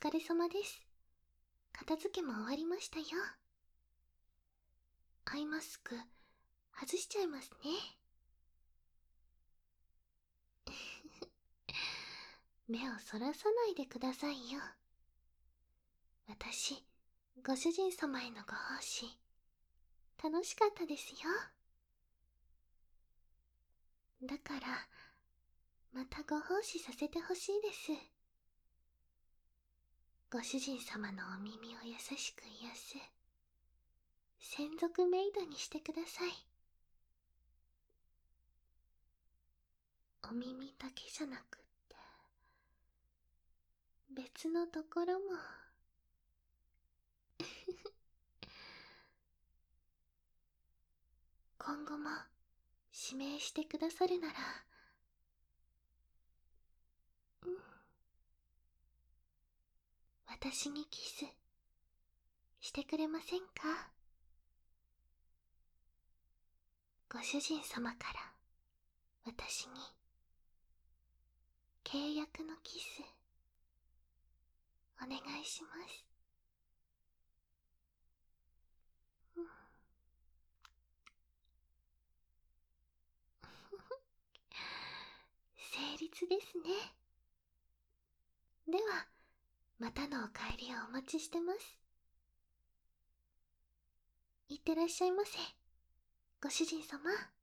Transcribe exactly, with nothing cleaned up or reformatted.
疲れ様です。片付けも終わりましたよ。アイマスク、外しちゃいますね。目をそらさないでくださいよ。私、ご主人様へのご奉仕、楽しかったですよ。だから、またご奉仕させてほしいです。ご主人様のお耳を優しく癒す、専属メイドにしてください。お耳だけじゃなくって、別のところも。今後も指名してくださるなら、うん、私にキスしてくれませんか？ご主人様から私に契約のキスお願いします。うん、成立ですね。では、またのお帰りをお待ちしてます。いってらっしゃいませ、ご主人様。